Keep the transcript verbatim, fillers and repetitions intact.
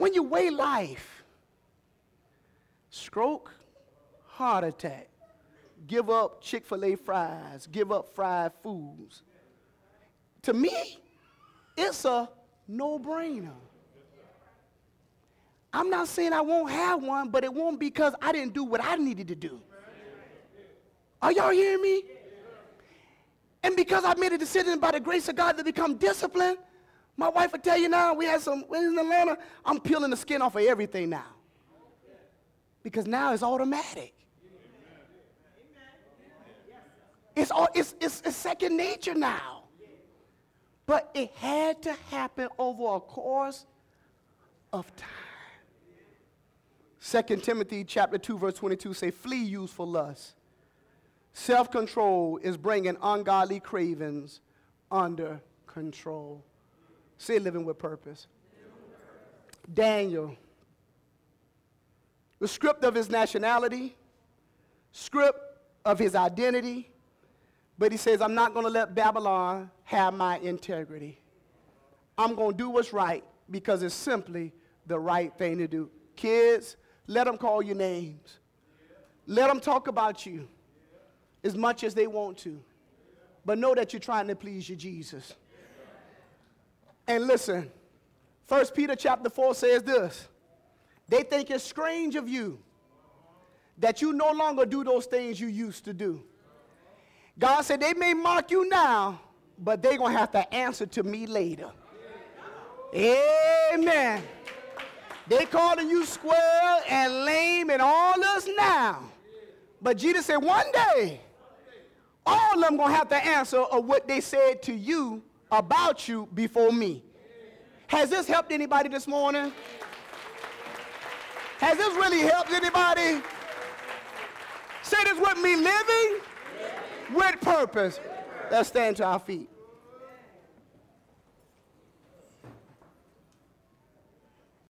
when you weigh life, stroke, heart attack, give up Chick-fil-A fries, give up fried foods. To me, it's a no-brainer. I'm not saying I won't have one, but it won't because I didn't do what I needed to do. Are y'all hearing me? And because I made a decision by the grace of God to become disciplined, my wife will tell you now, we had some, we're in Atlanta, I'm peeling the skin off of everything now. Because now it's automatic. It's, all, it's, it's, it's second nature now. But it had to happen over a course of time. Second Timothy chapter two, verse twenty-two say, flee youthful lust. Self-control is bringing ungodly cravings under control. Say living with purpose. Daniel, the script of his nationality, script of his identity, but he says, I'm not going to let Babylon have my integrity. I'm going to do what's right because it's simply the right thing to do. Kids, let them call you names. Let them talk about you as much as they want to. But know that you're trying to please your Jesus. And listen, First Peter chapter four says this. They think it's strange of you that you no longer do those things you used to do. God said they may mock you now, but they're going to have to answer to me later. Amen. They calling you square and lame and all this now. But Jesus said one day, all of them going to have to answer of what they said to you about you before me. Has this helped anybody this morning? Has this really helped anybody? Say this with me, living with purpose. Let's stand to our feet.